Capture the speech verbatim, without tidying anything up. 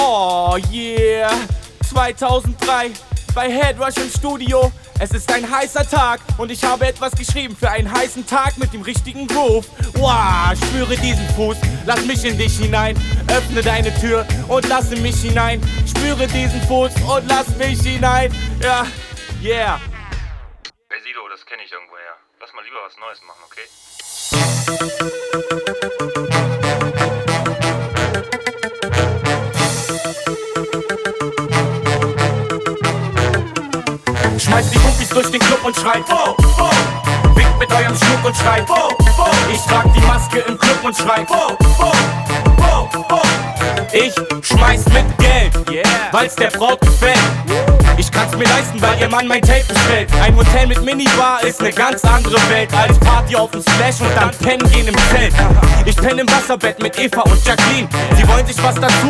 Oh yeah, zweitausenddrei bei Headrush im Studio. Es ist ein heißer Tag und ich habe etwas geschrieben für einen heißen Tag mit dem richtigen Groove. Wow, spüre diesen Fuß, lass mich in dich hinein. Öffne deine Tür und lasse mich hinein. Spüre diesen Fuß und lass mich hinein. Ja, yeah. Hey Sido, das kenne ich irgendwoher. Lass mal lieber was Neues machen, okay? Schmeiß die Muckis durch den Club und schreit oh, oh. Winkt mit eurem Schmuck und schreit oh, oh. Ich trag die Maske im Club und schreit oh, oh, oh, oh. Ich schmeiß mit Geld, yeah. Weil's der Braut gefällt. Ich kann's mir leisten, weil ihr Mann mein Tape bestellt. Ein Hotel mit Minibar ist ne ganz andere Welt als Party auf dem Splash und dann pennen gehen im Zelt. Ich penne im Wasserbett mit Eva und Jacqueline. Sie wollen sich was dazu